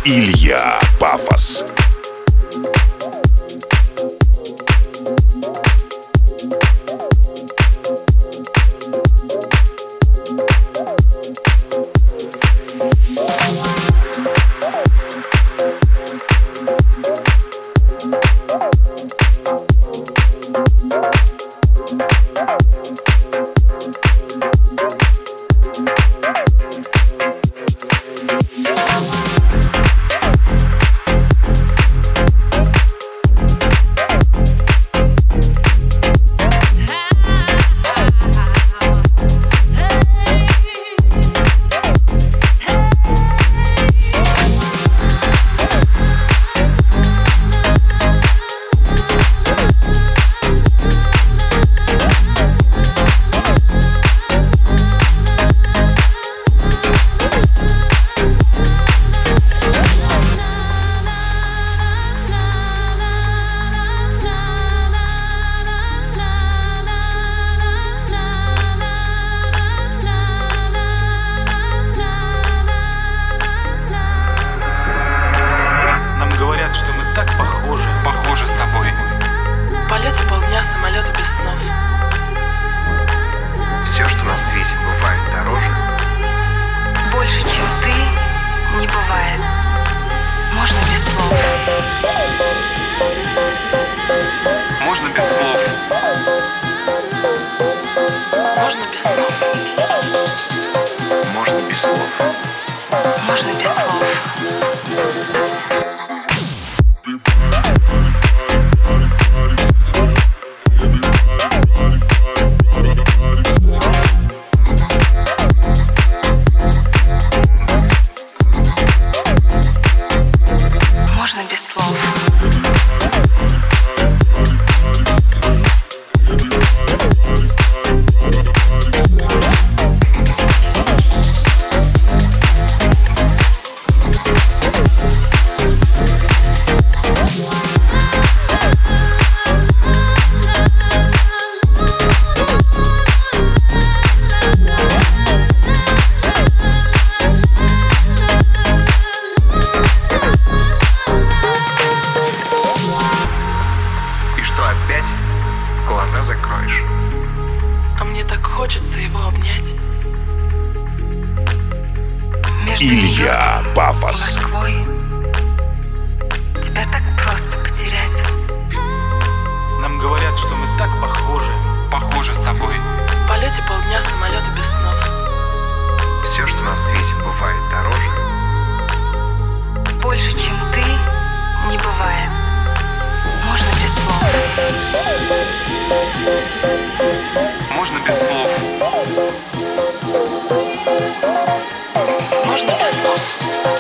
Илья Пафос. Похоже с тобой. В полете полдня, самолеты без снов. Все, что на свете бывает дороже. Больше, чем ты, не бывает. Можно без слов. Можно без слов. Можно без слов. Можно без слов. Можно без слов. Можно без слов. И что опять глаза закроешь? А мне так хочется его обнять. Между Илья Нью-Йорком и Пафос. Москвой тебя так просто потерять. Нам говорят, что мы так похожи. Похоже с тобой. В полете полдня, самолеты без снов. Все, что на свете бывает дороже. Больше, чем ты, не бывает. Можно без слов. Можно без слов. Можно без слов.